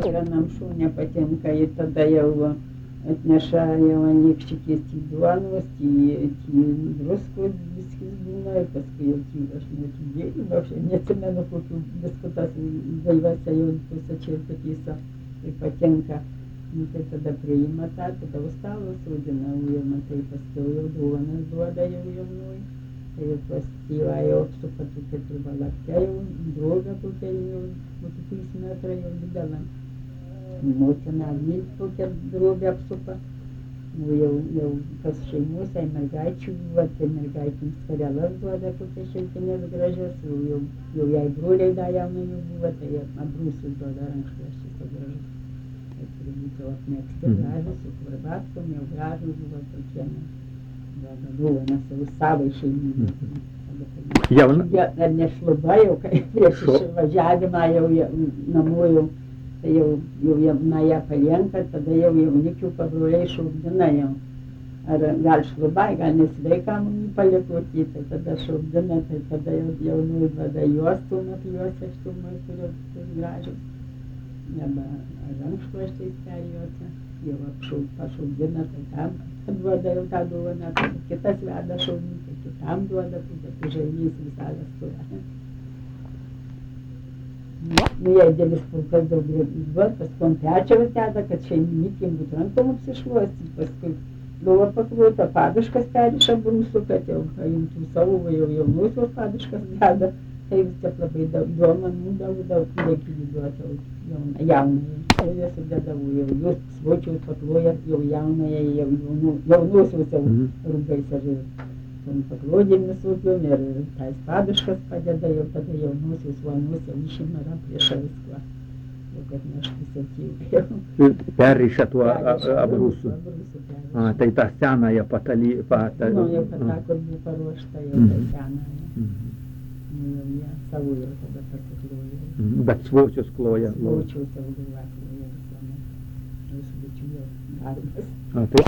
vienam šūnė patinka ir tada jau atneša jau anykščiukės į duonos, į druskų viskis būna ir paskui jau aš neatidėjau, aš neatsimenu kokių viskutas galvose jau tuose čirputyse ir patinka. Nu, tai tada priima tą, tada už stalo sūdina, jau matai, paskui jau duonas duoda jau jaunui. Tai jau pastyva jau apsupa tokia turbalakte jau, drauga tokia jau, 3 metrai jau didelė. Motina vyt tokia draugė apsupa. Nu, jau kas šeimose, mergaičių buvo, tai mergaitėms skarelas duoda kokias šiltinės gražias, jau jai broliai dar jaunai buvo, tai abrūsius duoda rankšluosčius gražus. Tai turi būti jau apmėgsti gražus, su kvarbatkom, jau gražus buvo tokie. Buvo, nes jau savai šeimynai. Ar nešluba jau, kai prieš išvažiavimą jau namų jau, tai jau na ją palienka, tada jau jaunikių pabroliai šaukdina jau. Ar gal šlubai, gal nesveikam palikoti, tai tada šaukdina, tai tada jau nuivada juostum, apjuosia štumai, kurios gražios. Neba rankšluosčiais perjuosia, jau pašaukdina, tai tam duoda jau tą duoną, tai kitas veda šaunį, tai kitam duoda, tai žainys visalas turi. Nu, jei dėlis pulkas daug duoda, paskui ant pečiaus deda, kad šeiminikėm būtų rankom apsišluosti, paskui galva pakluota, paduškas periša brūsų, kad jau paimtų savo, jau jaunusios paduškas deda, tai vis tiek labai duomenų daug reikėjo duoti jaunai. Tai jas sudėdavau jau, jūs svočiaus pakloja jau jaunai, jau jaunusios jau rūbais ar tom paklodėm visokiom ir tais paduškas padeda, jau tada jaunusios vanus jau išimara prieš viskva. Jau kad neštus atėjau. Perriša tuo abrūsų. Tai tą senąją patalį. Nu, jau tą, kur buvo paruošta, jau tą senąją. Nu, jau jie savo jau tada pasikloja. Bet svočius kloja. Svočius jau galva kloja visuomet. Jau sudėčiu jau darbas.